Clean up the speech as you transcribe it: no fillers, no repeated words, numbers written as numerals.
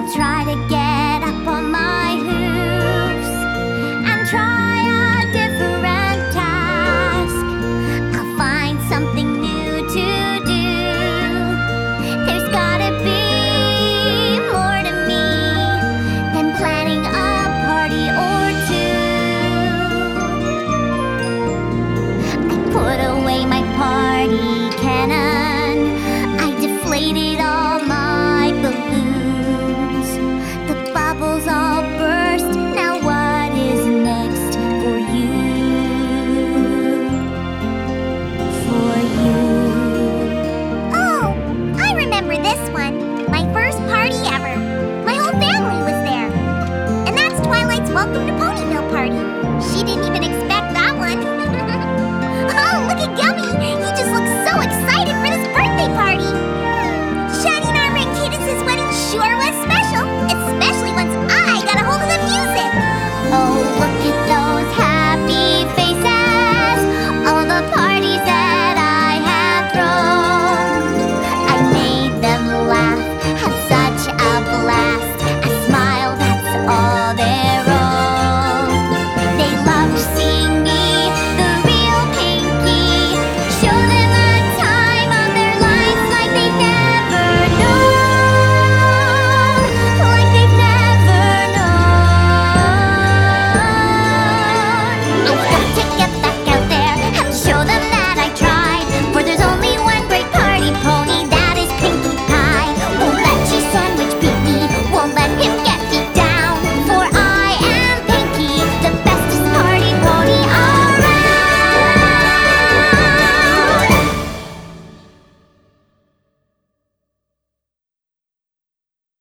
try to get up on my hoofs and try a different task. I'll find something new to do. There's gotta be more to me than planning a party or two. I put away my party cannon. I deflated all my balloons. The bubbles all burst. Now what is next for you? For you. Oh, I remember this one.